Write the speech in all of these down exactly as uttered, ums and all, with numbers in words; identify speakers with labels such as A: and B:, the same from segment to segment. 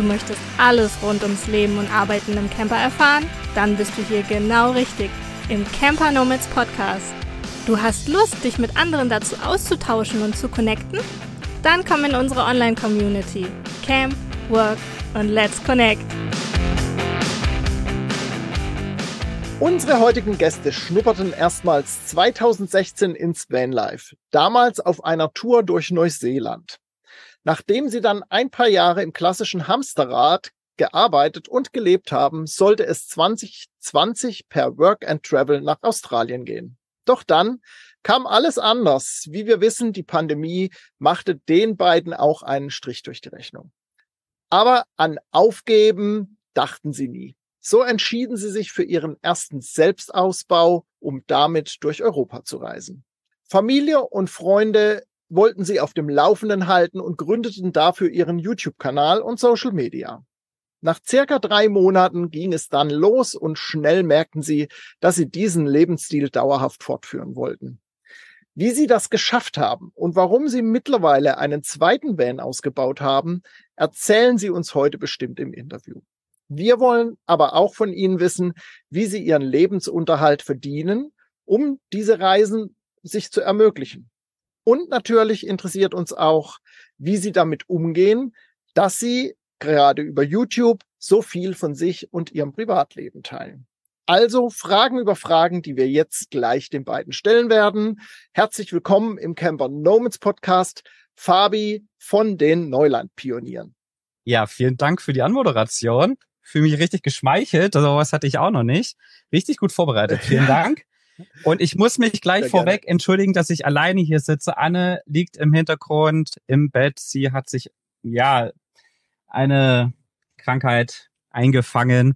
A: möchtest alles rund ums Leben und Arbeiten im Camper erfahren? Dann bist du hier genau richtig, im Camper Nomads Podcast. Du hast Lust, dich mit anderen dazu auszutauschen und zu connecten? Dann komm in unsere Online-Community. Camp, Work und Let's Connect.
B: Unsere heutigen Gäste schnupperten erstmals zweitausendsechzehn ins Vanlife, damals auf einer Tour durch Neuseeland. Nachdem sie dann ein paar Jahre im klassischen Hamsterrad gearbeitet und gelebt haben, sollte es zwanzig zwanzig per Work and Travel nach Australien gehen. Doch dann kam alles anders. Wie wir wissen, die Pandemie machte den beiden auch einen Strich durch die Rechnung. Aber an Aufgeben dachten sie nie. So entschieden sie sich für ihren ersten Selbstausbau, um damit durch Europa zu reisen. Familie und Freunde wollten sie auf dem Laufenden halten und gründeten dafür ihren YouTube-Kanal und Social Media. Nach circa drei Monaten ging es dann los und schnell merkten sie, dass sie diesen Lebensstil dauerhaft fortführen wollten. Wie sie das geschafft haben und warum sie mittlerweile einen zweiten Van ausgebaut haben, erzählen sie uns heute bestimmt im Interview. Wir wollen aber auch von ihnen wissen, wie sie ihren Lebensunterhalt verdienen, um diese Reisen sich zu ermöglichen. Und natürlich interessiert uns auch, wie sie damit umgehen, dass sie gerade über YouTube so viel von sich und ihrem Privatleben teilen. Also Fragen über Fragen, die wir jetzt gleich den beiden stellen werden. Herzlich willkommen im Camper Nomads Podcast, Fabi von den Neuland-Pionieren.
C: Ja, vielen Dank für die Anmoderation. Fühle mich richtig geschmeichelt, also was hatte ich auch noch nicht. Richtig gut vorbereitet, vielen Dank. Und ich muss mich gleich Sehr vorweg gerne. entschuldigen, dass ich alleine hier sitze. Anne liegt im Hintergrund im Bett. Sie hat sich, ja, eine Krankheit eingefangen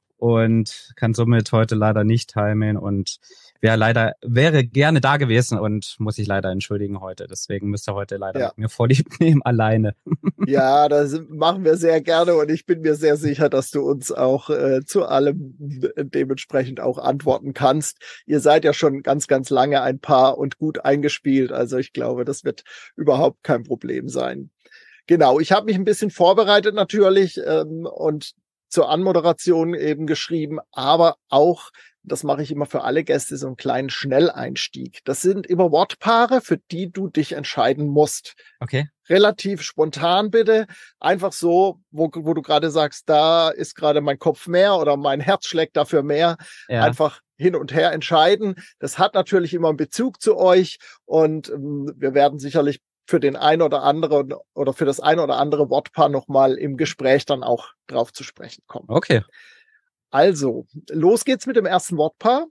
C: und kann somit heute leider nicht teilnehmen und wäre leider, wäre gerne da gewesen und muss ich leider entschuldigen heute. Deswegen müsst ihr heute leider ja. mit mir vorlieb nehmen, alleine.
B: Ja, das machen wir sehr gerne und ich bin mir sehr sicher, dass du uns auch äh, zu allem dementsprechend auch antworten kannst. Ihr seid ja schon ganz, ganz lange ein Paar und gut eingespielt, also ich glaube, das wird überhaupt kein Problem sein. Genau, ich habe mich ein bisschen vorbereitet natürlich ähm, und zur Anmoderation eben geschrieben, aber auch, das mache ich immer für alle Gäste, so einen kleinen Schnelleinstieg. Das sind immer Wortpaare, für die du dich entscheiden musst.
C: Okay.
B: Relativ spontan bitte, einfach so, wo, wo du gerade sagst, da ist gerade mein Kopf mehr oder mein Herz schlägt dafür mehr. Ja. Einfach hin und her entscheiden. Das hat natürlich immer einen Bezug zu euch und ähm, wir werden sicherlich für den ein oder anderen oder für das ein oder andere Wortpaar nochmal im Gespräch dann auch drauf zu sprechen kommen.
C: Okay.
B: Also, los geht's mit dem ersten Wortpaar.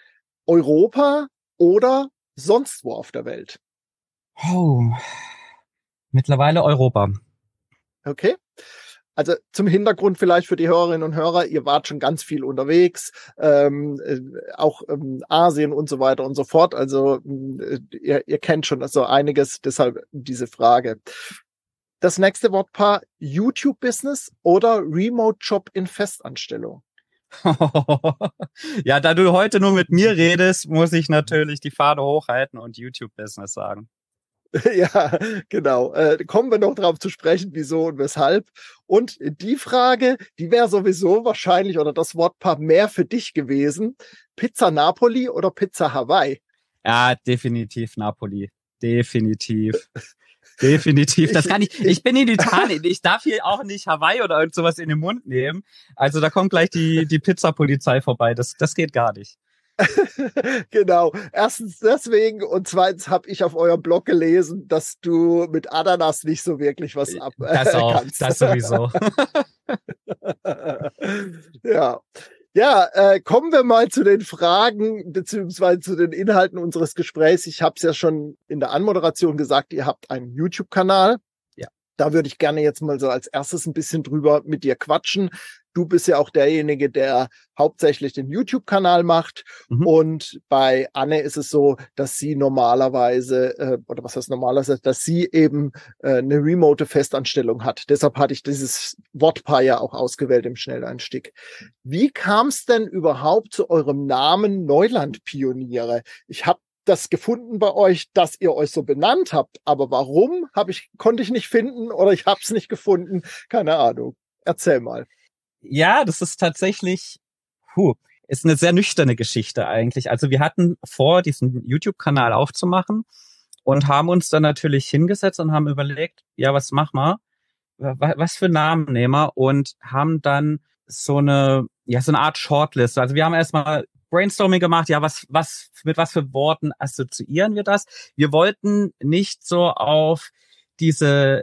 B: Europa oder sonst wo auf der Welt?
C: Oh, mittlerweile Europa.
B: Okay. Also zum Hintergrund vielleicht für die Hörerinnen und Hörer, ihr wart schon ganz viel unterwegs, ähm, äh, auch ähm, Asien und so weiter und so fort. Also äh, ihr, ihr kennt schon so einiges, deshalb diese Frage. Das nächste Wortpaar, YouTube-Business oder Remote-Job in Festanstellung?
C: Ja, da du heute nur mit mir redest, muss ich natürlich die Fahne hochhalten und YouTube-Business sagen.
B: Ja, genau. Äh, kommen wir noch drauf zu sprechen, wieso und weshalb. Und die Frage, die wäre sowieso wahrscheinlich oder das Wortpaar mehr für dich gewesen. Pizza Napoli oder Pizza Hawaii?
C: Ja, definitiv Napoli. Definitiv. Definitiv. Das kann ich. Ich bin in Italien. Ich darf hier auch nicht Hawaii oder irgend sowas in den Mund nehmen. Also da kommt gleich die, die Pizzapolizei vorbei. Das, das geht gar nicht.
B: Genau. Erstens deswegen und zweitens habe ich auf eurem Blog gelesen, dass du mit Ananas nicht so wirklich was ab äh,
C: das auch,
B: kannst.
C: Das sowieso.
B: Ja. Ja, äh, kommen wir mal zu den Fragen beziehungsweise zu den Inhalten unseres Gesprächs. Ich habe es ja schon in der Anmoderation gesagt, ihr habt einen YouTube-Kanal.
C: Ja.
B: Da würde ich gerne jetzt mal so als erstes ein bisschen drüber mit dir quatschen. Du bist ja auch derjenige, der hauptsächlich den YouTube-Kanal macht. Mhm. Und bei Anne ist es so, dass sie normalerweise, äh, oder was heißt normalerweise, dass sie eben äh, eine remote Festanstellung hat. Deshalb hatte ich dieses Wortpaar ja auch ausgewählt im Schnelleinstieg. Wie kam es denn überhaupt zu eurem Namen Neuland-Pioniere? Ich habe das gefunden bei euch, dass ihr euch so benannt habt, aber warum habe ich konnte ich nicht finden oder ich habe es nicht gefunden, keine Ahnung. Erzähl mal.
C: Ja, das ist tatsächlich, puh, ist eine sehr nüchterne Geschichte eigentlich. Also wir hatten vor, diesen YouTube-Kanal aufzumachen und haben uns dann natürlich hingesetzt und haben überlegt, ja, was machen wir? Was für Namen nehmen wir? Und haben dann so eine, ja, so eine Art Shortlist. Also wir haben erstmal Brainstorming gemacht, ja, was, was, mit was für Worten assoziieren wir das? Wir wollten nicht so auf diese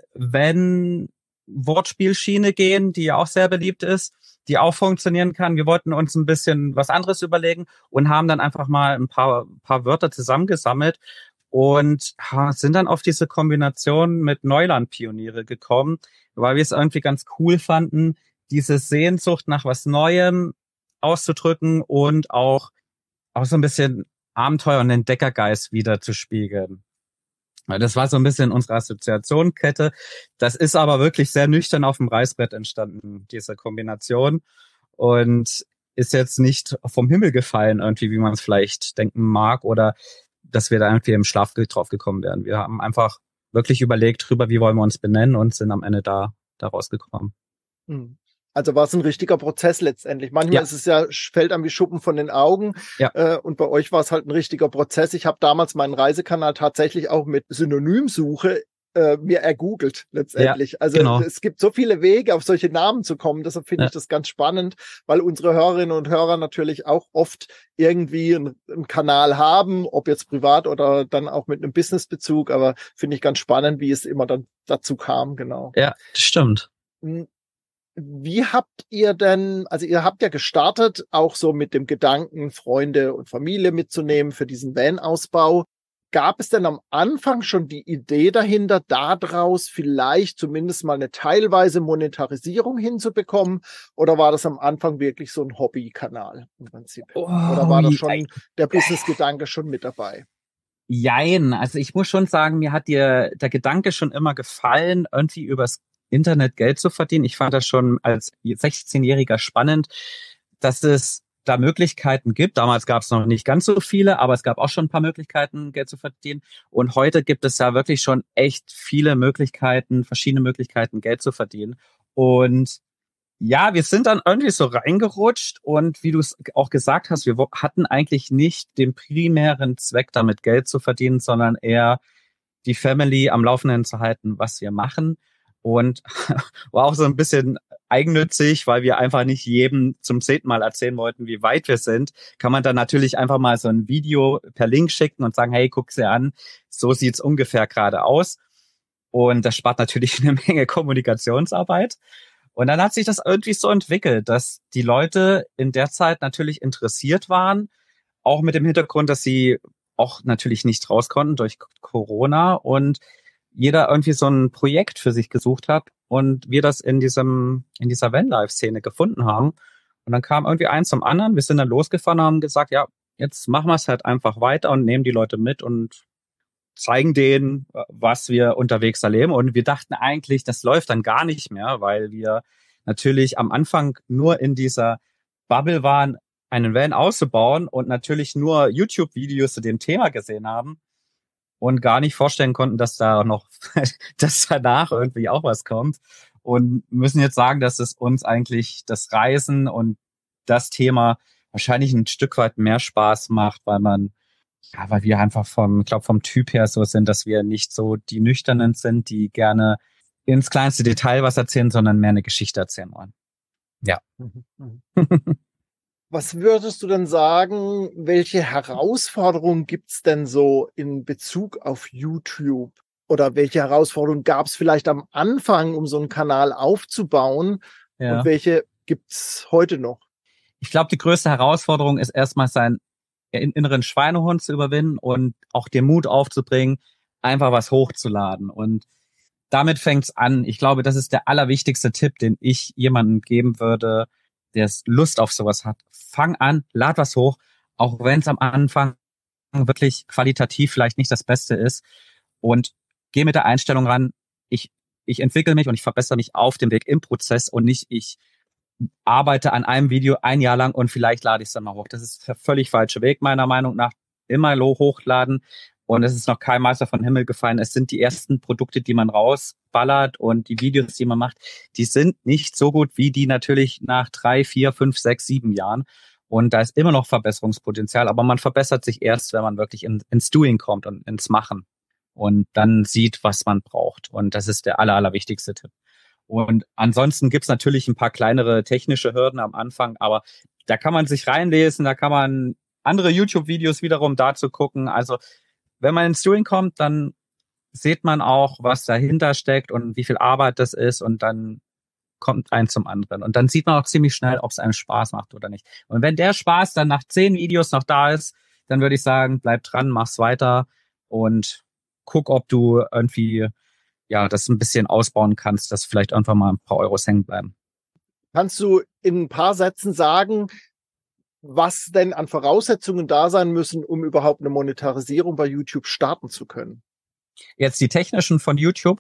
C: Wenn-Wortspielschiene gehen, die ja auch sehr beliebt ist, die auch funktionieren kann. Wir wollten uns ein bisschen was anderes überlegen und haben dann einfach mal ein paar, paar Wörter zusammengesammelt und sind dann auf diese Kombination mit Neuland-Pioniere gekommen, weil wir es irgendwie ganz cool fanden, diese Sehnsucht nach was Neuem auszudrücken und auch, auch so ein bisschen Abenteuer und Entdeckergeist wieder zu spiegeln. Das war so ein bisschen unsere Assoziationskette. Das ist aber wirklich sehr nüchtern auf dem Reißbrett entstanden, diese Kombination. Und ist jetzt nicht vom Himmel gefallen, irgendwie, wie man es vielleicht denken mag, oder dass wir da irgendwie im Schlaf drauf gekommen wären. Wir haben einfach wirklich überlegt drüber, wie wollen wir uns benennen und sind am Ende da, da rausgekommen.
B: Hm. Also war es ein richtiger Prozess letztendlich. Manchmal ja. ist es ja, fällt einem wie Schuppen von den Augen. Ja. Äh, und bei euch war es halt ein richtiger Prozess. Ich habe damals meinen Reisekanal tatsächlich auch mit Synonymsuche äh, mir ergoogelt letztendlich. Ja, also genau. Es gibt so viele Wege, auf solche Namen zu kommen. Deshalb finde ja. ich das ganz spannend, weil unsere Hörerinnen und Hörer natürlich auch oft irgendwie einen, einen Kanal haben, ob jetzt privat oder dann auch mit einem Businessbezug. Aber finde ich ganz spannend, wie es immer dann dazu kam. Genau.
C: Ja, das stimmt.
B: Wie habt ihr denn, also ihr habt ja gestartet, auch so mit dem Gedanken, Freunde und Familie mitzunehmen für diesen Van-Ausbau. Gab es denn am Anfang schon die Idee dahinter, daraus vielleicht zumindest mal eine teilweise Monetarisierung hinzubekommen? Oder war das am Anfang wirklich so ein Hobbykanal im Prinzip? Oh, Oder war da schon der Business-Gedanke schon mit dabei?
C: Jein, also ich muss schon sagen, mir hat dir der Gedanke schon immer gefallen, irgendwie übers Internet Geld zu verdienen. Ich fand das schon als sechzehnjähriger spannend, dass es da Möglichkeiten gibt. Damals gab es noch nicht ganz so viele, aber es gab auch schon ein paar Möglichkeiten, Geld zu verdienen. Und heute gibt es ja wirklich schon echt viele Möglichkeiten, verschiedene Möglichkeiten, Geld zu verdienen. Und ja, wir sind dann irgendwie so reingerutscht und wie du es auch gesagt hast, wir hatten eigentlich nicht den primären Zweck, damit Geld zu verdienen, sondern eher die Family am Laufenden zu halten, was wir machen. Und war auch so ein bisschen eigennützig, weil wir einfach nicht jedem zum zehnten Mal erzählen wollten, wie weit wir sind. Kann man dann natürlich einfach mal so ein Video per Link schicken und sagen, hey, guck's dir an, so sieht's ungefähr gerade aus. Und das spart natürlich eine Menge Kommunikationsarbeit. Und dann hat sich das irgendwie so entwickelt, dass die Leute in der Zeit natürlich interessiert waren, auch mit dem Hintergrund, dass sie auch natürlich nicht raus konnten durch Corona und jeder irgendwie so ein Projekt für sich gesucht hat und wir das in diesem, in dieser Vanlife-Szene gefunden haben. Und dann kam irgendwie eins zum anderen. Wir sind dann losgefahren und haben gesagt, ja, jetzt machen wir es halt einfach weiter und nehmen die Leute mit und zeigen denen, was wir unterwegs erleben. Und wir dachten eigentlich, das läuft dann gar nicht mehr, weil wir natürlich am Anfang nur in dieser Bubble waren, einen Van auszubauen und natürlich nur YouTube-Videos zu dem Thema gesehen haben. Und gar nicht vorstellen konnten, dass da noch, dass danach irgendwie auch was kommt. Und müssen jetzt sagen, dass es uns eigentlich das Reisen und das Thema wahrscheinlich ein Stück weit mehr Spaß macht, weil man, ja, weil wir einfach vom, ich glaube, vom Typ her so sind, dass wir nicht so die Nüchternen sind, die gerne ins kleinste Detail was erzählen, sondern mehr eine Geschichte erzählen wollen. Ja.
B: Was würdest du denn sagen, welche Herausforderungen gibt's denn so in Bezug auf YouTube? Oder welche Herausforderungen gab es vielleicht am Anfang, um so einen Kanal aufzubauen? Ja. Und welche gibt's heute noch?
C: Ich glaube, die größte Herausforderung ist erstmal seinen inneren Schweinehund zu überwinden und auch den Mut aufzubringen, einfach was hochzuladen. Und damit fängt's an. Ich glaube, das ist der allerwichtigste Tipp, den ich jemandem geben würde, der Lust auf sowas hat. Fang an, lad was hoch, auch wenn es am Anfang wirklich qualitativ vielleicht nicht das Beste ist. Und geh mit der Einstellung ran, ich ich entwickle mich und ich verbessere mich auf dem Weg im Prozess und nicht, ich arbeite an einem Video ein Jahr lang und vielleicht lade ich es dann mal hoch. Das ist der völlig falsche Weg, meiner Meinung nach. Immer hochladen Und es ist noch kein Meister vom Himmel gefallen. Es sind die ersten Produkte, die man rausballert und die Videos, die man macht, die sind nicht so gut wie die natürlich nach drei, vier, fünf, sechs, sieben Jahren. Und da ist immer noch Verbesserungspotenzial, aber man verbessert sich erst, wenn man wirklich in, ins Doing kommt und ins Machen und dann sieht, was man braucht. Und das ist der aller, allerwichtigste Tipp. Und ansonsten gibt's natürlich ein paar kleinere technische Hürden am Anfang, aber da kann man sich reinlesen, da kann man andere YouTube-Videos wiederum dazu gucken. Also wenn man ins Doing kommt, dann sieht man auch, was dahinter steckt und wie viel Arbeit das ist und dann kommt ein zum anderen. Und dann sieht man auch ziemlich schnell, ob es einem Spaß macht oder nicht. Und wenn der Spaß dann nach zehn Videos noch da ist, dann würde ich sagen, bleib dran, mach's weiter und guck, ob du irgendwie ja das ein bisschen ausbauen kannst, dass vielleicht irgendwann mal ein paar Euros hängen bleiben.
B: Kannst du in ein paar Sätzen sagen, was denn an Voraussetzungen da sein müssen, um überhaupt eine Monetarisierung bei YouTube starten zu können?
C: Jetzt die technischen von YouTube?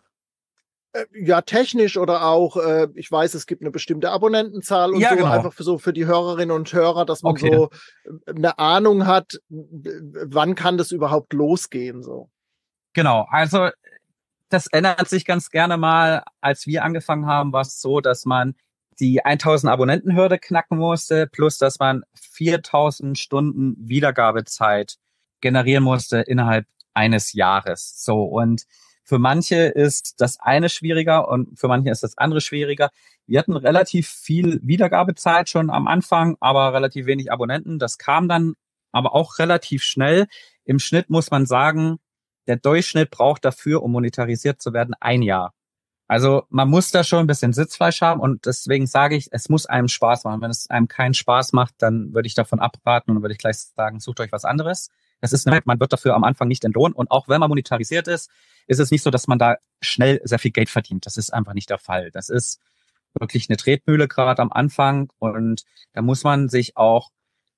B: Ja, technisch oder auch, äh, ich weiß, es gibt eine bestimmte Abonnentenzahl und
C: ja,
B: so,
C: genau.
B: einfach für so für die Hörerinnen und Hörer, dass man
C: okay.
B: so eine Ahnung hat, wann kann das überhaupt losgehen, so.
C: Genau, also das ändert sich ganz gerne mal. Als wir angefangen haben, war es so, dass man die tausend Abonnenten-Hürde knacken musste, plus dass man viertausend Stunden Wiedergabezeit generieren musste innerhalb eines Jahres. So, und für manche ist das eine schwieriger und für manche ist das andere schwieriger. Wir hatten relativ viel Wiedergabezeit schon am Anfang, aber relativ wenig Abonnenten. Das kam dann aber auch relativ schnell. Im Schnitt muss man sagen, der Durchschnitt braucht dafür, um monetarisiert zu werden, ein Jahr. Also man muss da schon ein bisschen Sitzfleisch haben und deswegen sage ich, es muss einem Spaß machen. Wenn es einem keinen Spaß macht, dann würde ich davon abraten und dann würde ich gleich sagen, sucht euch was anderes. Das ist, man wird dafür am Anfang nicht entlohnt und auch wenn man monetarisiert ist, ist es nicht so, dass man da schnell sehr viel Geld verdient. Das ist einfach nicht der Fall. Das ist wirklich eine Tretmühle gerade am Anfang und da muss man sich auch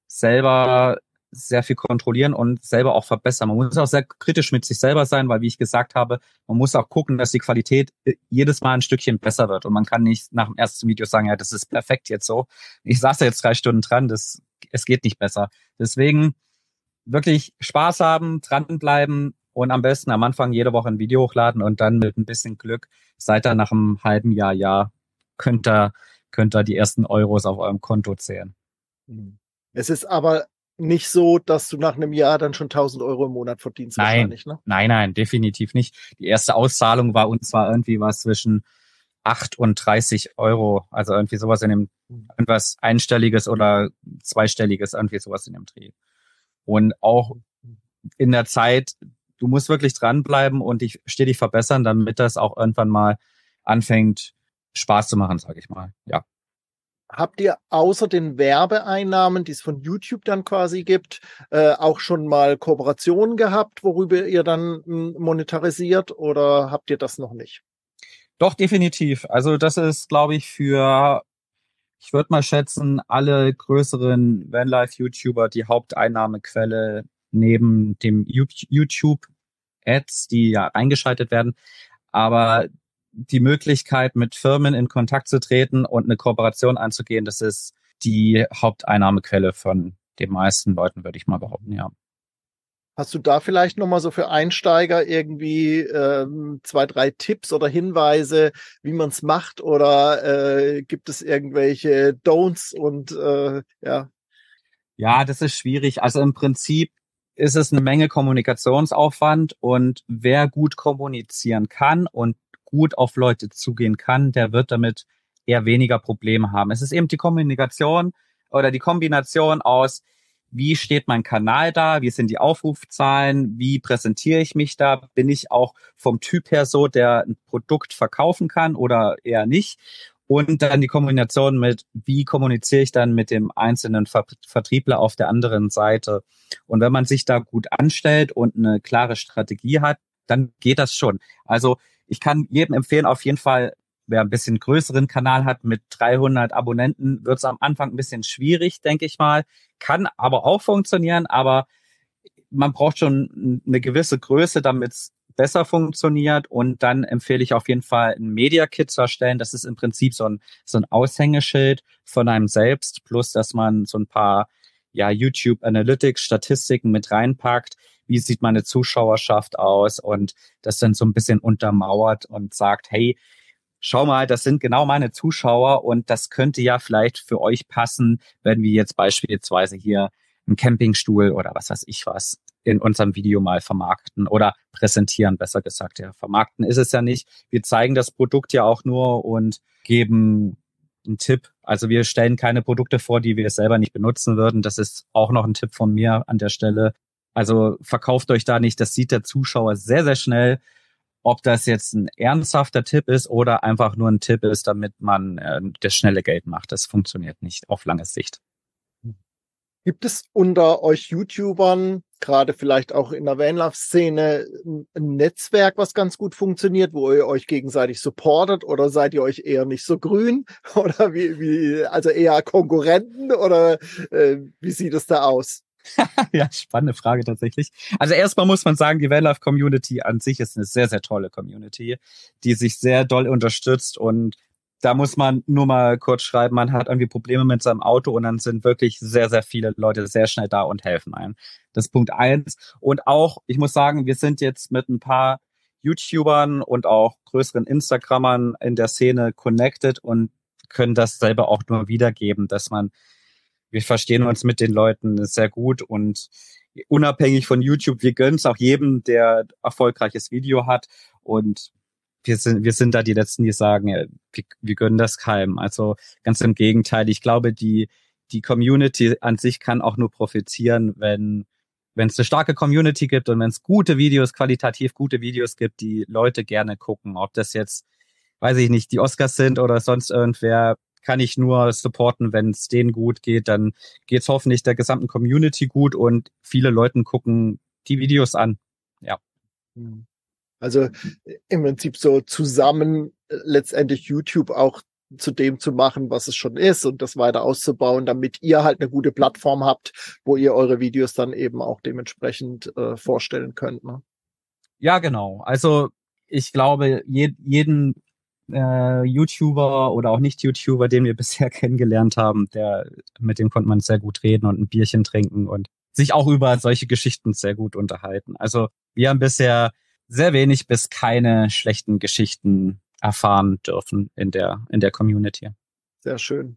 C: selber sehr viel kontrollieren und selber auch verbessern. Man muss auch sehr kritisch mit sich selber sein, weil, wie ich gesagt habe, man muss auch gucken, dass die Qualität jedes Mal ein Stückchen besser wird und man kann nicht nach dem ersten Video sagen, ja, das ist perfekt jetzt so. Ich saß da jetzt drei Stunden dran, das, es geht nicht besser. Deswegen wirklich Spaß haben, dranbleiben und am besten am Anfang jede Woche ein Video hochladen und dann mit ein bisschen Glück seid ihr nach einem halben Jahr, ja, könnt ihr, könnt ihr die ersten Euros auf eurem Konto zählen.
B: Es ist aber nicht so, dass du nach einem Jahr dann schon tausend Euro im Monat verdienst.
C: Nein,
B: ne?
C: nein, nein, definitiv nicht. Die erste Auszahlung war uns zwar irgendwie was zwischen acht und dreißig Euro, also irgendwie sowas in dem, irgendwas Einstelliges oder Zweistelliges, irgendwie sowas in dem Dreh. Und auch in der Zeit, du musst wirklich dranbleiben und dich stetig verbessern, damit das auch irgendwann mal anfängt, Spaß zu machen, sag ich mal, ja.
B: Habt ihr außer den Werbeeinnahmen, die es von YouTube dann quasi gibt, äh, auch schon mal Kooperationen gehabt, worüber ihr dann m, monetarisiert oder habt ihr das noch nicht?
C: Doch, definitiv. Also das ist, glaube ich, für, ich würde mal schätzen, alle größeren Vanlife-YouTuber die Haupteinnahmequelle neben dem YouTube-Ads, die ja eingeschaltet werden. Aber die Möglichkeit, mit Firmen in Kontakt zu treten und eine Kooperation anzugehen, das ist die Haupteinnahmequelle von den meisten Leuten, würde ich mal behaupten, ja.
B: Hast du da vielleicht nochmal so für Einsteiger irgendwie ähm, zwei, drei Tipps oder Hinweise, wie man es macht? Oder äh, gibt es irgendwelche Don'ts und äh, ja?
C: Ja, das ist schwierig. Also im Prinzip ist es eine Menge Kommunikationsaufwand und wer gut kommunizieren kann und gut auf Leute zugehen kann, der wird damit eher weniger Probleme haben. Es ist eben die Kommunikation oder die Kombination aus, wie steht mein Kanal da, wie sind die Aufrufzahlen, wie präsentiere ich mich da, bin ich auch vom Typ her so, der ein Produkt verkaufen kann oder eher nicht. Und dann die Kombination mit, wie kommuniziere ich dann mit dem einzelnen Ver- Vertriebler auf der anderen Seite. Und wenn man sich da gut anstellt und eine klare Strategie hat, dann geht das schon. Also ich kann jedem empfehlen, auf jeden Fall, wer ein bisschen größeren Kanal hat mit dreihundert Abonnenten, wird es am Anfang ein bisschen schwierig, denke ich mal. Kann aber auch funktionieren, aber man braucht schon eine gewisse Größe, damit es besser funktioniert. Und dann empfehle ich auf jeden Fall, ein Media-Kit zu erstellen. Das ist im Prinzip so ein, so ein Aushängeschild von einem selbst, plus dass man so ein paar ja YouTube Analytics, Statistiken mit reinpackt, wie sieht meine Zuschauerschaft aus und das dann so ein bisschen untermauert und sagt, hey, schau mal, das sind genau meine Zuschauer und das könnte ja vielleicht für euch passen, wenn wir jetzt beispielsweise hier einen Campingstuhl oder was weiß ich was in unserem Video mal vermarkten oder präsentieren, besser gesagt. Ja, vermarkten ist es ja nicht. Wir zeigen das Produkt ja auch nur und geben einen Tipp. Also wir stellen keine Produkte vor, die wir selber nicht benutzen würden. Das ist auch noch ein Tipp von mir an der Stelle. Also verkauft euch da nicht. Das sieht der Zuschauer sehr, sehr schnell. Ob das jetzt ein ernsthafter Tipp ist oder einfach nur ein Tipp ist, damit man äh, das schnelle Geld macht. Das funktioniert nicht auf lange Sicht.
B: Gibt es unter euch YouTubern, gerade vielleicht auch in der Vanlife-Szene, ein Netzwerk, was ganz gut funktioniert, wo ihr euch gegenseitig supportet, oder seid ihr euch eher nicht so grün oder wie, wie also eher Konkurrenten, oder äh, wie sieht es da aus?
C: Ja, spannende Frage tatsächlich. Also erstmal muss man sagen, die Vanlife-Community an sich ist eine sehr, sehr tolle Community, die sich sehr doll unterstützt, und da muss man nur mal kurz schreiben, man hat irgendwie Probleme mit seinem Auto und dann sind wirklich sehr, sehr viele Leute sehr schnell da und helfen einem. Das ist Punkt eins. Und auch, ich muss sagen, wir sind jetzt mit ein paar YouTubern und auch größeren Instagrammern in der Szene connected und können das selber auch nur wiedergeben, dass man, wir verstehen uns mit den Leuten sehr gut und unabhängig von YouTube, wir gönnen es auch jedem, der erfolgreiches Video hat, und wir sind, wir sind da die Letzten, die sagen, ja, wir, wir gönnen das keinem. Also ganz im Gegenteil. Ich glaube, die, die Community an sich kann auch nur profitieren, wenn, wenn es eine starke Community gibt und wenn es gute Videos, qualitativ gute Videos gibt, die Leute gerne gucken. Ob das jetzt, weiß ich nicht, die Oscars sind oder sonst irgendwer, kann ich nur supporten. Wenn es denen gut geht, dann geht es hoffentlich der gesamten Community gut und viele Leute gucken die Videos an. Ja.
B: Mhm. Also im Prinzip so zusammen letztendlich YouTube auch zu dem zu machen, was es schon ist, und das weiter auszubauen, damit ihr halt eine gute Plattform habt, wo ihr eure Videos dann eben auch dementsprechend äh, vorstellen könnt. Ne?
C: Ja, genau. Also ich glaube, je, jeden äh, YouTuber oder auch Nicht-YouTuber, den wir bisher kennengelernt haben, der, mit dem konnte man sehr gut reden und ein Bierchen trinken und sich auch über solche Geschichten sehr gut unterhalten. Also wir haben bisher sehr wenig bis keine schlechten Geschichten erfahren dürfen in der, in der Community.
B: Sehr schön.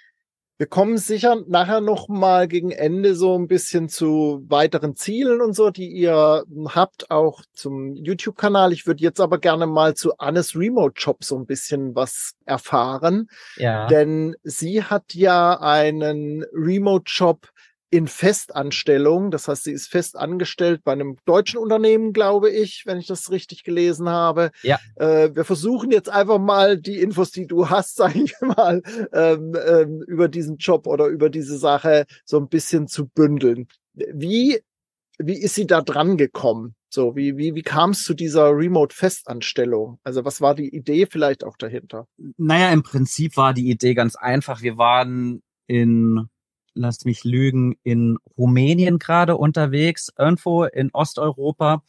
B: Wir kommen sicher nachher noch mal gegen Ende so ein bisschen zu weiteren Zielen und so, die ihr habt, auch zum YouTube-Kanal. Ich würde jetzt aber gerne mal zu Annes Remote Job so ein bisschen was erfahren.
C: Ja.
B: Denn sie hat ja einen Remote Job in Festanstellung. Das heißt, sie ist fest angestellt bei einem deutschen Unternehmen, glaube ich, wenn ich das richtig gelesen habe.
C: Ja.
B: Äh, wir versuchen jetzt einfach mal die Infos, die du hast, sage ich mal, ähm, ähm, über diesen Job oder über diese Sache so ein bisschen zu bündeln. Wie, wie ist sie da dran gekommen? So, wie, wie, wie kam es zu dieser Remote-Festanstellung? Also was war die Idee vielleicht auch dahinter?
C: Naja, im Prinzip war die Idee ganz einfach. Wir waren in Lass mich lügen, in Rumänien gerade unterwegs, irgendwo in Osteuropa,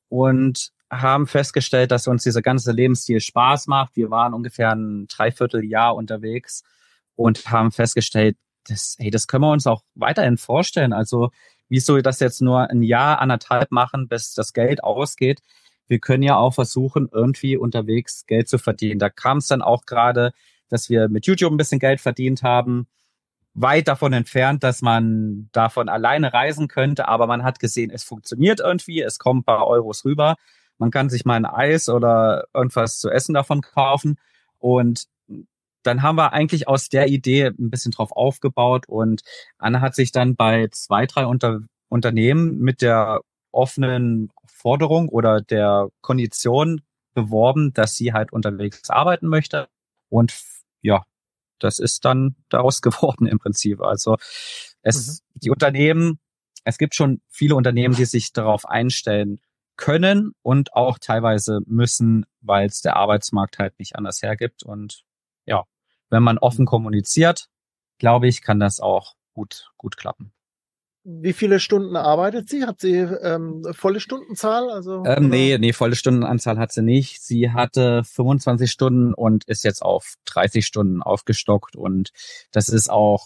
C: und haben festgestellt, dass uns dieser ganze Lebensstil Spaß macht. Wir waren ungefähr ein Dreivierteljahr unterwegs und haben festgestellt, das, hey, das können wir uns auch weiterhin vorstellen. Also wieso das jetzt nur ein Jahr, anderthalb machen, bis das Geld ausgeht? Wir können ja auch versuchen, irgendwie unterwegs Geld zu verdienen. Da kam es dann auch gerade, dass wir mit YouTube ein bisschen Geld verdient haben. Weit davon entfernt, dass man davon alleine reisen könnte, aber man hat gesehen, es funktioniert irgendwie, es kommen ein paar Euros rüber, man kann sich mal ein Eis oder irgendwas zu essen davon kaufen, und dann haben wir eigentlich aus der Idee ein bisschen drauf aufgebaut, und Anne hat sich dann bei zwei, drei Unter- Unternehmen mit der offenen Forderung oder der Kondition beworben, dass sie halt unterwegs arbeiten möchte, und ja, das ist dann daraus geworden im Prinzip. Also es, mhm. die Unternehmen, es gibt schon viele Unternehmen, die sich darauf einstellen können und auch teilweise müssen, weil es der Arbeitsmarkt halt nicht anders hergibt. Und ja, wenn man offen kommuniziert, glaube ich, kann das auch gut, gut klappen.
B: Wie viele Stunden arbeitet sie? Hat sie ähm, volle Stundenzahl? Also
C: ähm, nee, nee, volle Stundenanzahl hat sie nicht. Sie hatte fünfundzwanzig Stunden und ist jetzt auf dreißig Stunden aufgestockt. Und das ist auch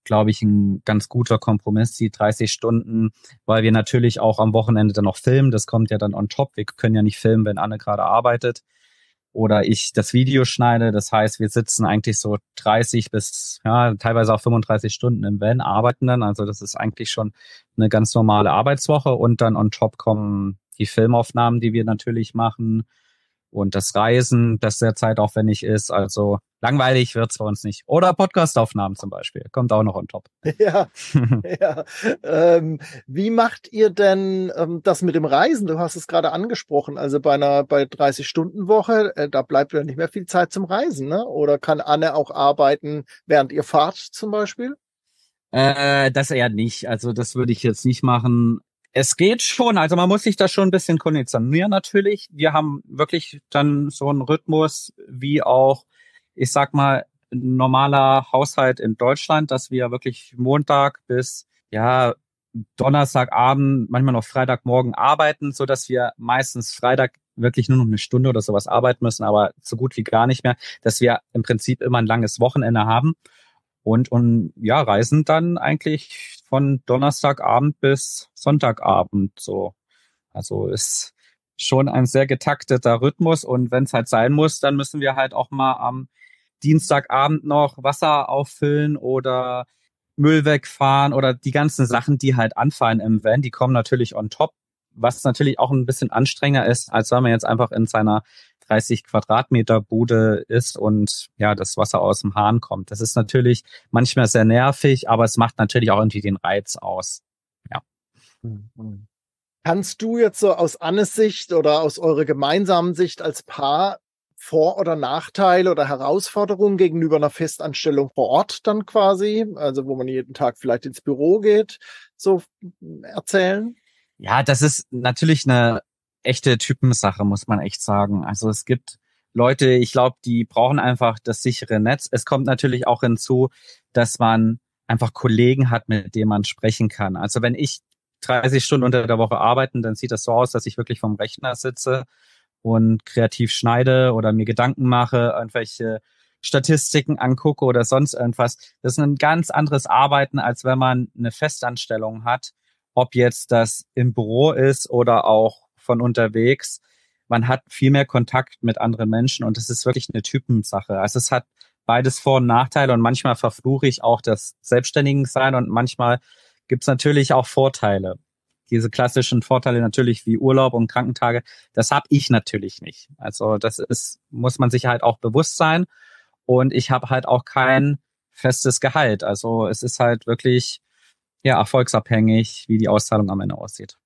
C: glaube ich, ein ganz guter Kompromiss, die dreißig Stunden, weil wir natürlich auch am Wochenende dann noch filmen. Das kommt ja dann on top. Wir können ja nicht filmen, wenn Anne gerade arbeitet oder ich das Video schneide. Das heißt, wir sitzen eigentlich so dreißig bis, ja, teilweise auch fünfunddreißig Stunden im Van, arbeiten dann. Also das ist eigentlich schon eine ganz normale Arbeitswoche und dann on top kommen die Filmaufnahmen, die wir natürlich machen und das Reisen, das sehr zeitaufwendig ist. Also langweilig wird's bei uns nicht. Oder Podcastaufnahmen zum Beispiel. Kommt auch noch on top.
B: Ja, ja. Ähm, wie macht ihr denn ähm, das mit dem Reisen? Du hast es gerade angesprochen. Also bei einer bei dreißig-Stunden-Woche, äh, da bleibt ja nicht mehr viel Zeit zum Reisen, ne? Oder kann Anne auch arbeiten, während ihr fahrt zum Beispiel?
C: Äh, das eher nicht. Also das würde ich jetzt nicht machen. Es geht schon, also man muss sich da schon ein bisschen konditionieren natürlich. Wir haben wirklich dann so einen Rhythmus wie auch, ich sag mal, ein normaler Haushalt in Deutschland, dass wir wirklich Montag bis ja Donnerstagabend, manchmal noch Freitagmorgen arbeiten, so dass wir meistens Freitag wirklich nur noch eine Stunde oder sowas arbeiten müssen, aber so gut wie gar nicht mehr, dass wir im Prinzip immer ein langes Wochenende haben. Und, und ja, reisen dann eigentlich von Donnerstagabend bis Sonntagabend so. Also ist schon ein sehr getakteter Rhythmus. Und wenn es halt sein muss, dann müssen wir halt auch mal am Dienstagabend noch Wasser auffüllen oder Müll wegfahren oder die ganzen Sachen, die halt anfallen im Van, die kommen natürlich on top. Was natürlich auch ein bisschen anstrengender ist, als wenn man jetzt einfach in seiner dreißig Quadratmeter Bude ist und ja, das Wasser aus dem Hahn kommt. Das ist natürlich manchmal sehr nervig, aber es macht natürlich auch irgendwie den Reiz aus. Ja.
B: Kannst du jetzt so aus Annes Sicht oder aus eurer gemeinsamen Sicht als Paar Vor- oder Nachteile oder Herausforderungen gegenüber einer Festanstellung vor Ort dann quasi, also wo man jeden Tag vielleicht ins Büro geht, so erzählen?
C: Ja, das ist natürlich eine echte Typensache, muss man echt sagen. Also es gibt Leute, ich glaube, die brauchen einfach das sichere Netz. Es kommt natürlich auch hinzu, dass man einfach Kollegen hat, mit denen man sprechen kann. Also wenn ich dreißig Stunden unter der Woche arbeite, dann sieht das so aus, dass ich wirklich vom Rechner sitze und kreativ schneide oder mir Gedanken mache, irgendwelche Statistiken angucke oder sonst irgendwas. Das ist ein ganz anderes Arbeiten, als wenn man eine Festanstellung hat, ob jetzt das im Büro ist oder auch von unterwegs. Man hat viel mehr Kontakt mit anderen Menschen und es ist wirklich eine Typensache. Also es hat beides Vor- und Nachteile und manchmal verfluche ich auch das Selbstständigensein und manchmal gibt es natürlich auch Vorteile. Diese klassischen Vorteile natürlich wie Urlaub und Krankentage, das habe ich natürlich nicht. Also das ist, muss man sich halt auch bewusst sein und ich habe halt auch kein festes Gehalt. Also es ist halt wirklich ja erfolgsabhängig, wie die Auszahlung am Ende aussieht.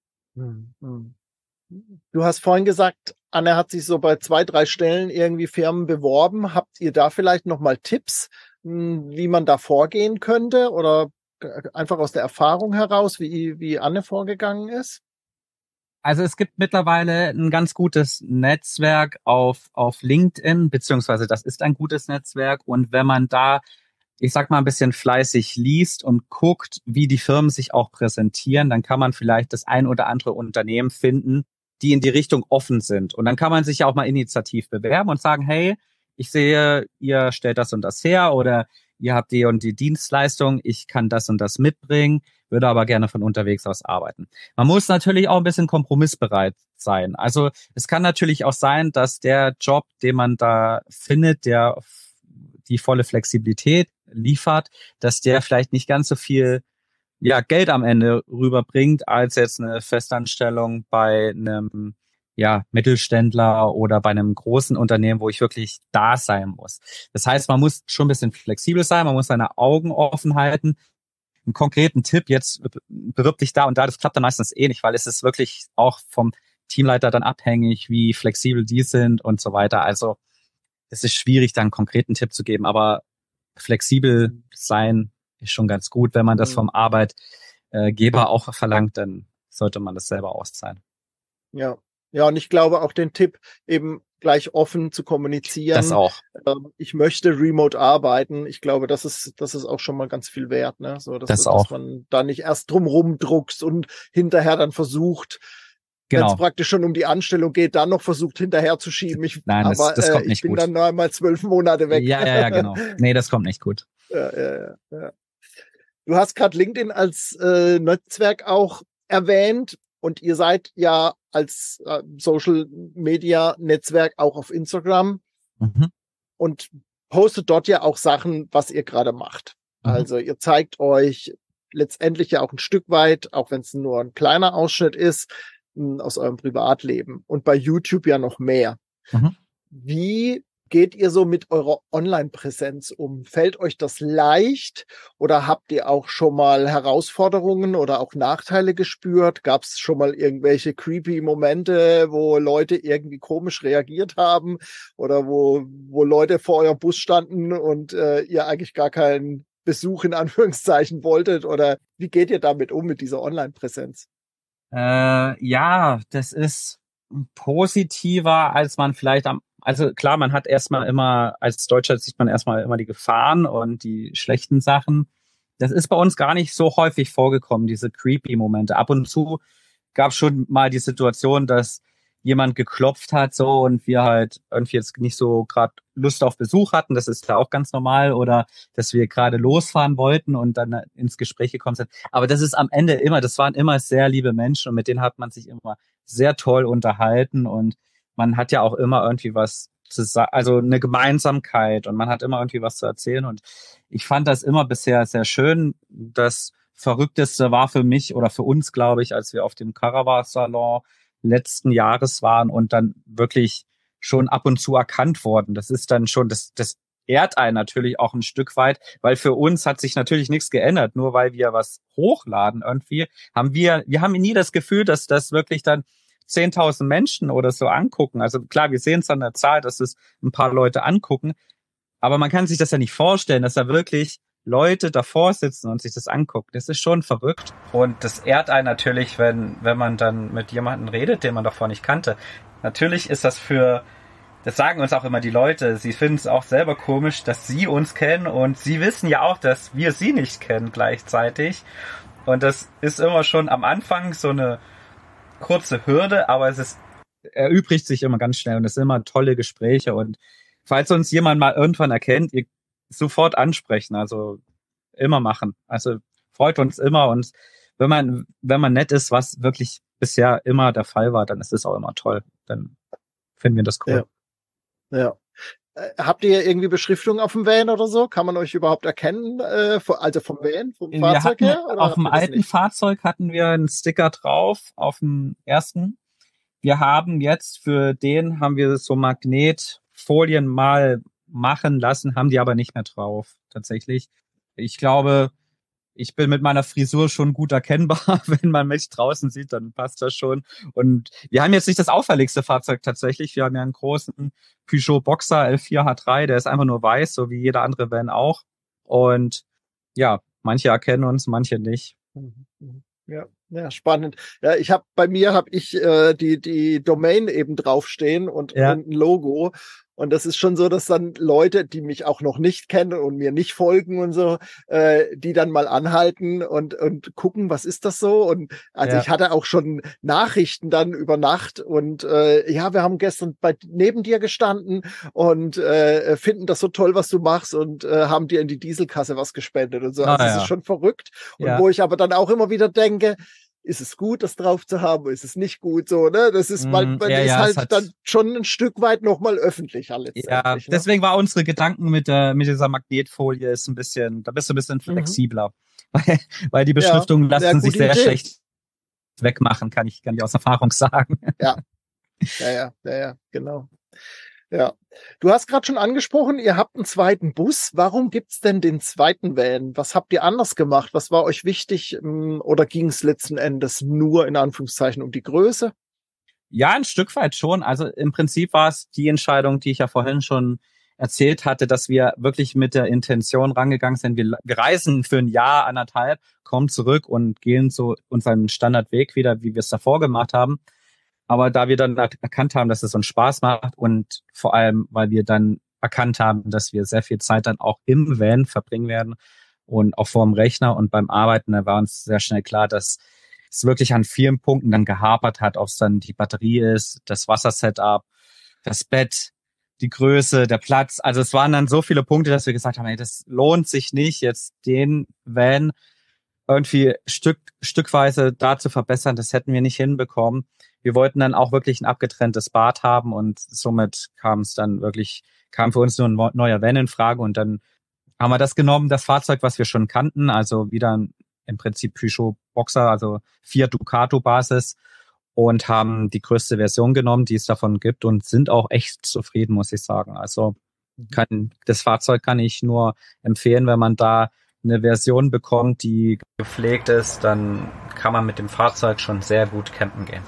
B: Du hast vorhin gesagt, Anne hat sich so bei zwei, drei Stellen irgendwie Firmen beworben. Habt ihr da vielleicht nochmal Tipps, wie man da vorgehen könnte oder einfach aus der Erfahrung heraus, wie, wie Anne vorgegangen ist?
C: Also es gibt mittlerweile ein ganz gutes Netzwerk auf, auf LinkedIn, beziehungsweise das ist ein gutes Netzwerk. Und wenn man da, ich sag mal, ein bisschen fleißig liest und guckt, wie die Firmen sich auch präsentieren, dann kann man vielleicht das ein oder andere Unternehmen finden, die in die Richtung offen sind. Und dann kann man sich ja auch mal initiativ bewerben und sagen, hey, ich sehe, ihr stellt das und das her oder ihr habt die und die Dienstleistung, ich kann das und das mitbringen, würde aber gerne von unterwegs aus arbeiten. Man muss natürlich auch ein bisschen kompromissbereit sein. Also es kann natürlich auch sein, dass der Job, den man da findet, der die volle Flexibilität liefert, dass der vielleicht nicht ganz so viel ja, Geld am Ende rüberbringt, als jetzt eine Festanstellung bei einem ja, Mittelständler oder bei einem großen Unternehmen, wo ich wirklich da sein muss. Das heißt, man muss schon ein bisschen flexibel sein, man muss seine Augen offen halten. Einen konkreten Tipp, jetzt bewirb dich da und da, das klappt dann meistens eh nicht, weil es ist wirklich auch vom Teamleiter dann abhängig, wie flexibel die sind und so weiter. Also es ist schwierig, da einen konkreten Tipp zu geben, aber flexibel sein ist schon ganz gut. Wenn man das vom Arbeitgeber auch verlangt, dann sollte man das selber auszahlen.
B: Ja. Ja, und ich glaube auch den Tipp, eben gleich offen zu kommunizieren.
C: Das auch.
B: Ich möchte remote arbeiten. Ich glaube, das ist, das ist auch schon mal ganz viel wert, ne? So, dass,
C: das
B: dass
C: auch.
B: man da nicht erst drum rumdruckst und hinterher dann versucht,
C: genau.
B: wenn es praktisch schon um die Anstellung geht, dann noch versucht hinterher zu schieben. Ich,
C: Nein, das,
B: aber
C: das kommt
B: äh,
C: nicht
B: ich bin
C: gut.
B: dann noch einmal zwölf Monate weg.
C: Ja, ja, ja, genau. Nee, das kommt nicht gut.
B: Ja, ja, ja. Du hast gerade LinkedIn als äh, Netzwerk auch erwähnt und ihr seid ja als äh, Social Media Netzwerk auch auf Instagram mhm. und postet dort ja auch Sachen, was ihr gerade macht. Mhm. Also ihr zeigt euch letztendlich ja auch ein Stück weit, auch wenn es nur ein kleiner Ausschnitt ist, aus eurem Privatleben und bei YouTube ja noch mehr. Mhm. Wie geht ihr so mit eurer Online-Präsenz um? Fällt euch das leicht oder habt ihr auch schon mal Herausforderungen oder auch Nachteile gespürt? Gab es schon mal irgendwelche creepy Momente, wo Leute irgendwie komisch reagiert haben oder wo, wo Leute vor eurem Bus standen und äh, ihr eigentlich gar keinen Besuch in Anführungszeichen wolltet? Oder wie geht ihr damit um mit dieser Online-Präsenz?
C: Äh, ja, das ist positiver, als man vielleicht am Also klar, man hat erstmal immer, als Deutscher sieht man erstmal immer die Gefahren und die schlechten Sachen. Das ist bei uns gar nicht so häufig vorgekommen, diese creepy Momente. Ab und zu gab es schon mal die Situation, dass jemand geklopft hat so und wir halt irgendwie jetzt nicht so gerade Lust auf Besuch hatten. Das ist da auch ganz normal. Oder dass wir gerade losfahren wollten und dann ins Gespräch gekommen sind. Aber das ist am Ende immer, das waren immer sehr liebe Menschen und mit denen hat man sich immer sehr toll unterhalten und man hat ja auch immer irgendwie was zu sagen, also eine Gemeinsamkeit und man hat immer irgendwie was zu erzählen und ich fand das immer bisher sehr schön. Das Verrückteste war für mich oder für uns, glaube ich, als wir auf dem Caravan-Salon letzten Jahres waren und dann wirklich schon ab und zu erkannt worden. Das ist dann schon, das, das ehrt einen natürlich auch ein Stück weit, weil für uns hat sich natürlich nichts geändert, nur weil wir was hochladen irgendwie, haben wir, wir haben nie das Gefühl, dass das wirklich dann zehntausend Menschen oder so angucken. Also klar, wir sehen es an der Zahl, dass es ein paar Leute angucken, aber man kann sich das ja nicht vorstellen, dass da wirklich Leute davor sitzen und sich das angucken. Das ist schon verrückt. Und das ehrt einen natürlich, wenn wenn man dann mit jemandem redet, den man davor nicht kannte. Natürlich ist das für, das sagen uns auch immer die Leute, sie finden es auch selber komisch, dass sie uns kennen und sie wissen ja auch, dass wir sie nicht kennen gleichzeitig. Und das ist immer schon am Anfang so eine kurze Hürde, aber es ist, erübrigt sich immer ganz schnell und es sind immer tolle Gespräche und falls uns jemand mal irgendwann erkennt, ihr sofort ansprechen, also immer machen. Also freut uns immer und wenn man, wenn man nett ist, was wirklich bisher immer der Fall war, dann ist es auch immer toll. Dann finden wir das cool.
B: Ja. ja. Äh, habt ihr irgendwie Beschriftung auf dem Van oder so? Kann man euch überhaupt erkennen? Äh, also vom Van, vom
C: wir
B: Fahrzeug
C: hatten,
B: her?
C: Oder auf dem alten nicht? Fahrzeug hatten wir einen Sticker drauf, auf dem ersten. Wir haben jetzt für den, haben wir so Magnetfolien mal machen lassen, haben die aber nicht mehr drauf, tatsächlich. Ich glaube, ich bin mit meiner Frisur schon gut erkennbar. Wenn man mich draußen sieht, dann passt das schon. Und wir haben jetzt nicht das auffälligste Fahrzeug tatsächlich. Wir haben ja einen großen Peugeot Boxer L vier H drei, der ist einfach nur weiß, so wie jeder andere Van auch. Und ja, manche erkennen uns, manche nicht.
B: Ja, ja, spannend. Ja, ich habe bei mir habe ich äh, die die Domain eben draufstehen und,
C: ja.
B: und ein Logo. Und das ist schon so, dass dann Leute, die mich auch noch nicht kennen und mir nicht folgen und so, äh, die dann mal anhalten und und gucken, was ist das so? Und also ja. ich hatte auch schon Nachrichten dann über Nacht und äh, ja, wir haben gestern bei neben dir gestanden und äh, finden das so toll, was du machst und äh, haben dir in die Dieselkasse was gespendet und so. Also
C: ah,
B: das
C: ja.
B: ist schon verrückt. Und
C: ja.
B: wo ich aber dann auch immer wieder denke, ist es gut, das drauf zu haben, ist es nicht gut, so, ne? Das ist, man, man
C: ja,
B: ist
C: ja,
B: halt
C: hat,
B: dann schon ein Stück weit nochmal öffentlicher letztendlich.
C: Ja, deswegen ne? war unsere Gedanken mit der, mit dieser Magnetfolie ist ein bisschen, da bist du ein bisschen flexibler. Mhm. Weil, weil die Beschriftungen ja, lassen sich sehr Idee. schlecht wegmachen, kann ich, kann ich aus Erfahrung sagen.
B: Ja. Ja, ja, ja, ja, genau. Ja, du hast gerade schon angesprochen, ihr habt einen zweiten Bus. Warum gibt's denn den zweiten Van? Was habt ihr anders gemacht? Was war euch wichtig? Oder ging es letzten Endes nur in Anführungszeichen um die Größe?
C: Ja, ein Stück weit schon. Also im Prinzip war es die Entscheidung, die ich ja vorhin schon erzählt hatte, dass wir wirklich mit der Intention rangegangen sind. Wir, wir reisen für ein Jahr, anderthalb, kommen zurück und gehen so unseren Standardweg wieder, wie wir es davor gemacht haben. Aber da wir dann erkannt haben, dass es uns Spaß macht und vor allem, weil wir dann erkannt haben, dass wir sehr viel Zeit dann auch im Van verbringen werden und auch vor dem Rechner und beim Arbeiten, da war uns sehr schnell klar, dass es wirklich an vielen Punkten dann gehapert hat, ob es dann die Batterie ist, das Wassersetup, das Bett, die Größe, der Platz. Also es waren dann so viele Punkte, dass wir gesagt haben, ey, das lohnt sich nicht, jetzt den Van irgendwie Stück, stückweise da zu verbessern. Das hätten wir nicht hinbekommen. Wir wollten dann auch wirklich ein abgetrenntes Bad haben und somit kam es dann wirklich, kam für uns nur ein neuer Van in Frage und dann haben wir das genommen, das Fahrzeug, was wir schon kannten, also wieder im Prinzip Peugeot Boxer, also Fiat Ducato Basis und haben die größte Version genommen, die es davon gibt und sind auch echt zufrieden, muss ich sagen. Also kann, das Fahrzeug kann ich nur empfehlen, wenn man da eine Version bekommt, die gepflegt ist, dann kann man mit dem Fahrzeug schon sehr gut campen gehen.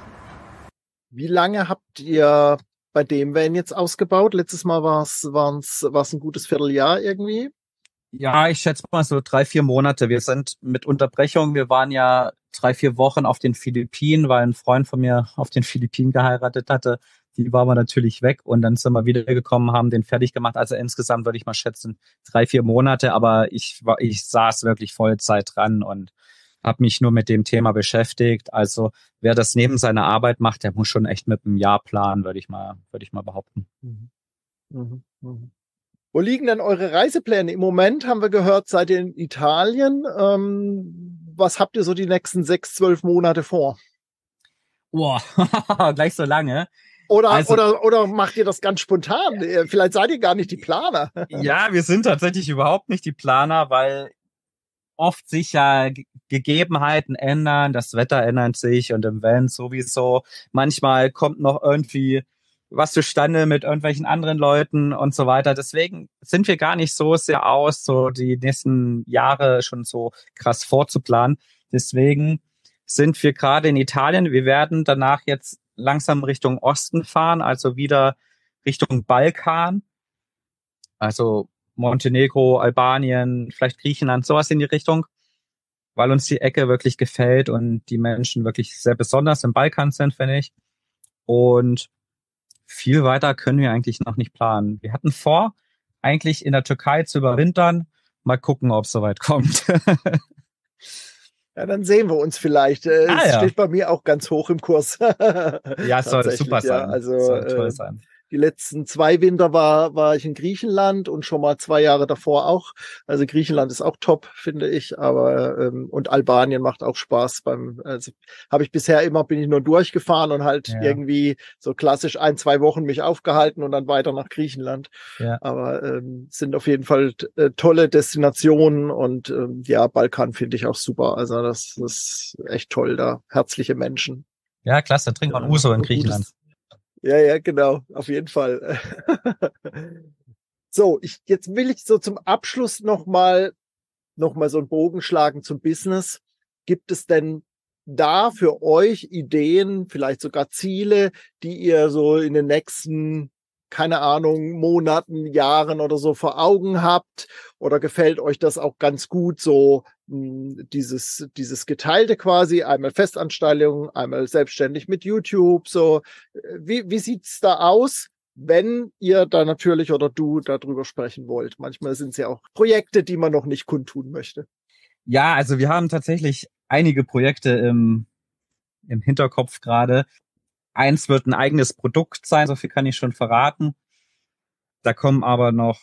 B: Wie lange habt ihr bei dem Van jetzt ausgebaut? Letztes Mal war es waren's, war's ein gutes Vierteljahr irgendwie?
C: Ja, ich schätze mal so drei, vier Monate. Wir sind mit Unterbrechung, wir waren ja drei, vier Wochen auf den Philippinen, weil ein Freund von mir auf den Philippinen geheiratet hatte. Die waren wir natürlich weg und dann sind wir wiedergekommen, haben den fertig gemacht. Also insgesamt würde ich mal schätzen drei, vier Monate, aber ich war, ich saß wirklich Vollzeit dran und habe mich nur mit dem Thema beschäftigt. Also wer das neben seiner Arbeit macht, der muss schon echt mit einem Jahr planen, würde ich mal, würde ich mal behaupten.
B: Mhm. Mhm. Mhm. Wo liegen denn eure Reisepläne? Im Moment haben wir gehört, seid ihr in Italien. Ähm, was habt ihr so die nächsten sechs, zwölf Monate vor?
C: Boah, gleich so lange.
B: Oder,
C: also,
B: oder, oder macht ihr das ganz spontan? Vielleicht seid ihr gar nicht die Planer.
C: Ja, wir sind tatsächlich überhaupt nicht die Planer, weil oft sich ja G- Gegebenheiten ändern, das Wetter ändert sich und im Van sowieso. Manchmal kommt noch irgendwie was zustande mit irgendwelchen anderen Leuten und so weiter. Deswegen sind wir gar nicht so sehr aus, so die nächsten Jahre schon so krass vorzuplanen. Deswegen sind wir gerade in Italien. Wir werden danach jetzt langsam Richtung Osten fahren, also wieder Richtung Balkan. Also Montenegro, Albanien, vielleicht Griechenland, sowas in die Richtung, weil uns die Ecke wirklich gefällt und die Menschen wirklich sehr besonders im Balkan sind, finde ich. Und viel weiter können wir eigentlich noch nicht planen. Wir hatten vor, eigentlich in der Türkei zu überwintern. Mal gucken, ob es soweit kommt.
B: Ja, dann sehen wir uns vielleicht. Es
C: ah, ja.
B: steht bei mir auch ganz hoch im Kurs.
C: Ja, es soll super sein.
B: Ja, also,
C: soll toll
B: äh,
C: sein.
B: Die letzten zwei Winter war, war ich in Griechenland und schon mal zwei Jahre davor auch. Also Griechenland ist auch top, finde ich. Aber ähm, und Albanien macht auch Spaß. Beim also habe ich bisher immer bin ich nur durchgefahren und halt ja. irgendwie so klassisch ein, zwei Wochen mich aufgehalten und dann weiter nach Griechenland. Ja. Aber ähm, sind auf jeden Fall äh, tolle Destinationen und ähm, ja, Balkan finde ich auch super. Also das, das ist echt toll da. Herzliche Menschen.
C: Ja, klasse. Trinkt man Uso in Griechenland.
B: Ja, ja, genau, auf jeden Fall. So, ich, jetzt will ich so zum Abschluss nochmal, noch mal so einen Bogen schlagen zum Business. Gibt es denn da für euch Ideen, vielleicht sogar Ziele, die ihr so in den nächsten, keine Ahnung, Monaten, Jahren oder so vor Augen habt? Oder gefällt euch das auch ganz gut, so mh, dieses dieses Geteilte quasi, einmal Festanstellung, einmal selbstständig mit YouTube, so. Wie, wie sieht's da aus, wenn ihr da natürlich oder du darüber sprechen wollt? Manchmal sind es ja auch Projekte, die man noch nicht kundtun möchte.
C: Ja, also wir haben tatsächlich einige Projekte im, im Hinterkopf gerade. Eins wird ein eigenes Produkt sein, so viel kann ich schon verraten. Da kommen aber noch,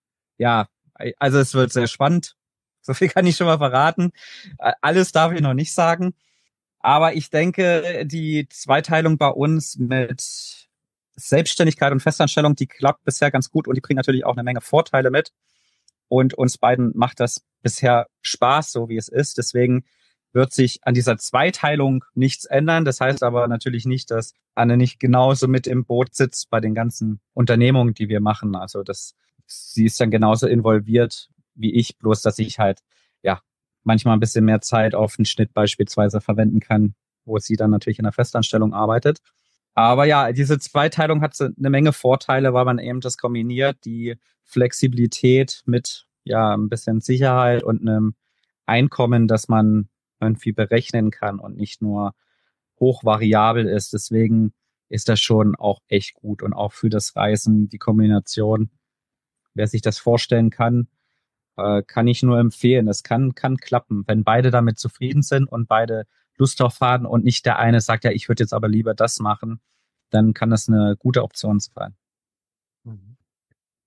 C: ja, also es wird sehr spannend. So viel kann ich schon mal verraten. Alles darf ich noch nicht sagen. Aber ich denke, die Zweiteilung bei uns mit Selbstständigkeit und Festanstellung, die klappt bisher ganz gut und die bringt natürlich auch eine Menge Vorteile mit. Und uns beiden macht das bisher Spaß, so wie es ist. Deswegen wird sich an dieser Zweiteilung nichts ändern. Das heißt aber natürlich nicht, dass Anne nicht genauso mit im Boot sitzt bei den ganzen Unternehmungen, die wir machen. Also das, sie ist dann genauso involviert wie ich, bloß dass ich halt, ja, manchmal ein bisschen mehr Zeit auf den Schnitt beispielsweise verwenden kann, wo sie dann natürlich in der Festanstellung arbeitet. Aber ja, diese Zweiteilung hat eine Menge Vorteile, weil man eben das kombiniert, die Flexibilität mit, ja, ein bisschen Sicherheit und einem Einkommen, das man irgendwie berechnen kann und nicht nur hochvariabel ist. Deswegen ist das schon auch echt gut und auch für das Reisen die Kombination. Wer sich das vorstellen kann, äh, kann ich nur empfehlen. Es kann kann klappen, wenn beide damit zufrieden sind und beide Lust drauf haben und nicht der eine sagt, ja, ich würde jetzt aber lieber das machen, dann kann das eine gute Option sein.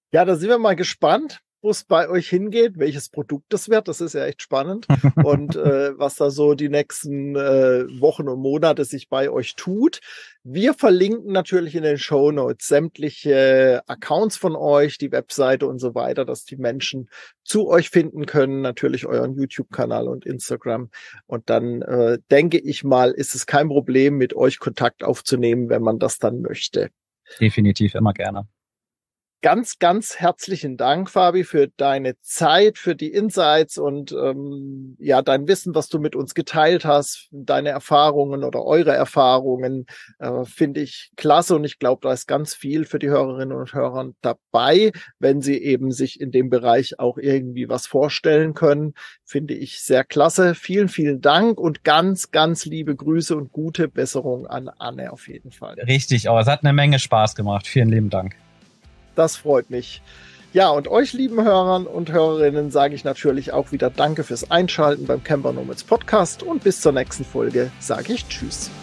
B: Ja, da sind wir mal gespannt, wo es bei euch hingeht, welches Produkt das wird. Das ist ja echt spannend. Und äh, was da so die nächsten äh, Wochen und Monate sich bei euch tut. Wir verlinken natürlich in den Shownotes sämtliche Accounts von euch, die Webseite und so weiter, dass die Menschen zu euch finden können. Natürlich euren YouTube-Kanal und Instagram. Und dann äh, denke ich mal, ist es kein Problem, mit euch Kontakt aufzunehmen, wenn man das dann möchte.
C: Definitiv, immer gerne.
B: Ganz, ganz herzlichen Dank, Fabi, für deine Zeit, für die Insights und ähm, ja dein Wissen, was du mit uns geteilt hast, deine Erfahrungen oder eure Erfahrungen, äh, finde ich klasse und ich glaube, da ist ganz viel für die Hörerinnen und Hörer dabei, wenn sie eben sich in dem Bereich auch irgendwie was vorstellen können, finde ich sehr klasse. Vielen, vielen Dank und ganz, ganz liebe Grüße und gute Besserung an Anne auf jeden Fall.
C: Richtig, aber es hat eine Menge Spaß gemacht. Vielen lieben Dank.
B: Das freut mich. Ja, und euch lieben Hörern und Hörerinnen sage ich natürlich auch wieder Danke fürs Einschalten beim Camper Nomads Podcast und bis zur nächsten Folge sage ich Tschüss.